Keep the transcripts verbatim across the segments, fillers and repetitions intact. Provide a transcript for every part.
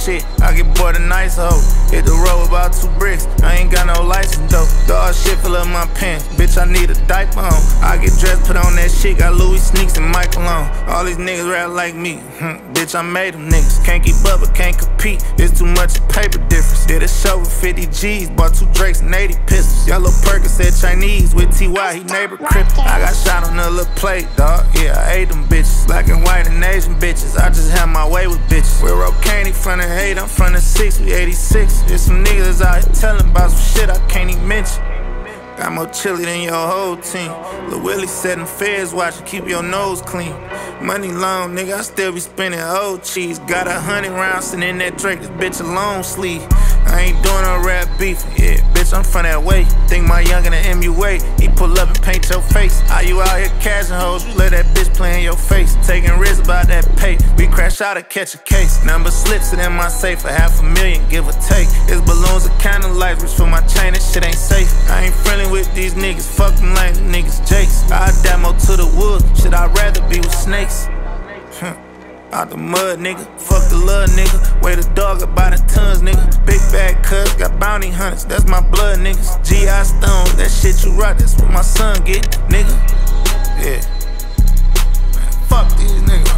shit, I get bored of nice hoe. Hit the road about two bricks, I ain't got no license though. Dog shit fill up my pants, bitch I need a diaper on. I get dressed, put on that shit, got Louis sneaks and Michael on. All these niggas rap like me, hm, bitch I made them niggas. Can't keep up but can't compete, it's too much of paper difference. Did a show with fifty G's, bought two Drakes and eighty pistols. Yellow Perkins said Chinese with T Y, he neighbor cripple. I got shot on the little plate, dog, yeah I ate them bitches. Black and white and Asian bitches, I just have my way with bitches. We're Rocaine, he front of eight, I'm front of six, we eighty-six. There's some niggas out here telling about some shit I can't even mention. Got more chili than your whole team. Lil Willie said them feds watchin', keep your nose clean. Money long, nigga, I still be spending old cheese. Got a hundred rounds sitting in that Drake, this bitch a long sleeve. I ain't doing no rap beefing, yeah, bitch, I'm from that way. Think my youngin' an M U A, he pull up and paint your face. How you out here cashing hoes, you let that bitch play in your face. Taking risks about that pay, we crash out or catch a case. Number slips it in my safe for half a million, give or take. It's balloons and candle lights, reach for my chain, this shit ain't safe. I ain't friendly with these niggas, fuck them lame niggas, jakes. I demo to the wood, shit I'd rather be with snakes. Out the mud, nigga, fuck the love, nigga. Weigh the dog about a tons, nigga. Big bag cuz, got bounty hunters, that's my blood, niggas. G I Stones, that shit you rock, that's what my son get, nigga. Yeah. Man, fuck these niggas.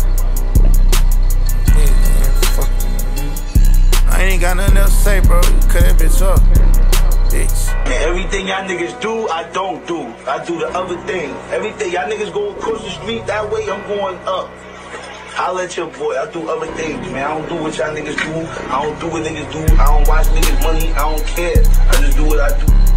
Yeah, man, fuck them. I ain't got nothing else to say, bro. You cut that bitch off. Bitch. Everything y'all niggas do, I don't do. I do the other thing. Everything y'all niggas go across the street, that way I'm going up. Holla at your boy, I do other things, man. I don't do what y'all niggas do. I don't do what niggas do. I don't watch niggas' money. I don't care. I just do what I do.